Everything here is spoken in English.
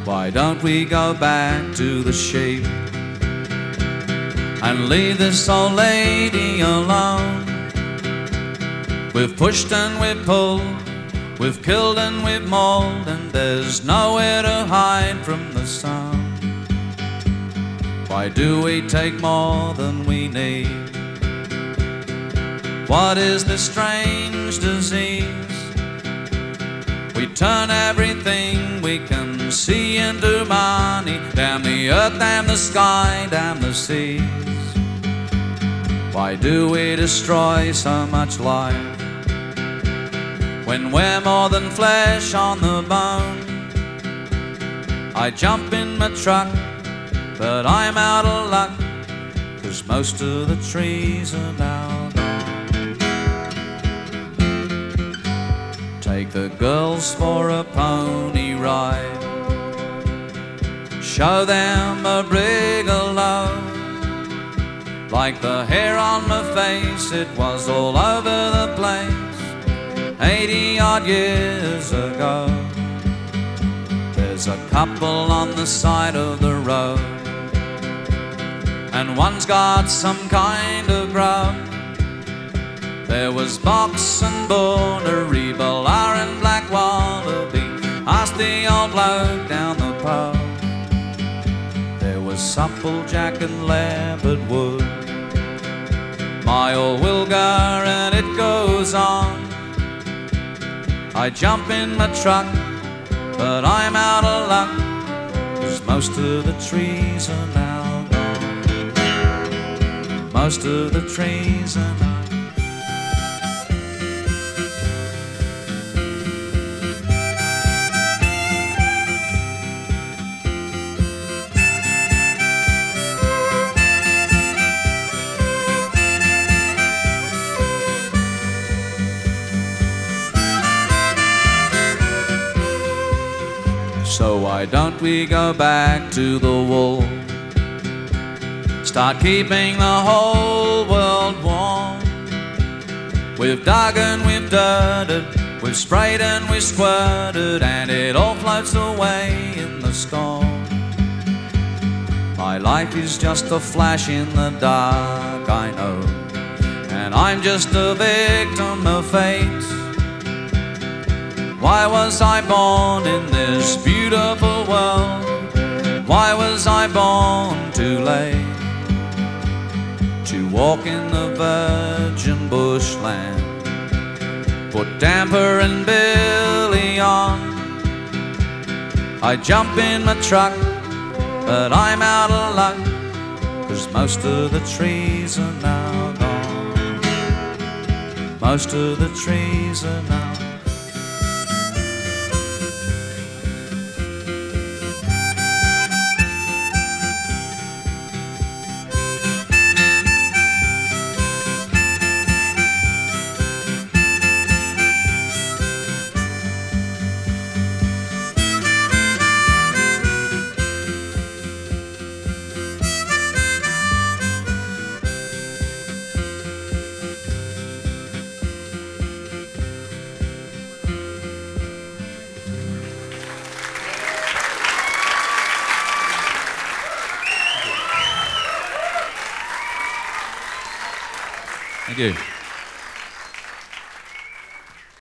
Why don't we go back to the sheep and leave this old lady alone? We've pushed and we've pulled, we've killed and we've mauled, and there's nowhere to hide from the sun. Why do we take more than we need? What is this strange disease? We turn everything we can see into money. Damn the earth, damn the sky, damn the seas. Why do we destroy so much life when we're more than flesh on the bone? I jump in my truck, but I'm out of luck, 'cause most of the trees are now gone. Take the girls for a pony ride, show them a brig of love. Like the hair on my face, it was all over the place 80 odd years ago. There's a couple on the side of the road, and one's got some kind of grub. There was Box and Bordery, Ballard and Black Wallaby. Asked the old bloke down the pub. There was Supplejack and Leopard Wood, my old Wilgar, and it goes on. I jump in my truck, but I'm out of luck, 'cause most of the trees are now gone. Most of the trees are now. So why don't we go back to the wool? Start keeping the whole world warm. We've dug and we've dirted, we've sprayed and we've squirted, and it all floats away in the storm. My life is just a flash in the dark, I know, and I'm just a victim of fate. Why was I born in this beautiful world? Why was I born too late to walk in the virgin bushland? Put Damper and Billy on. I jump in my truck, but I'm out of luck, 'cause most of the trees are now gone. Most of the trees are now. Thank you.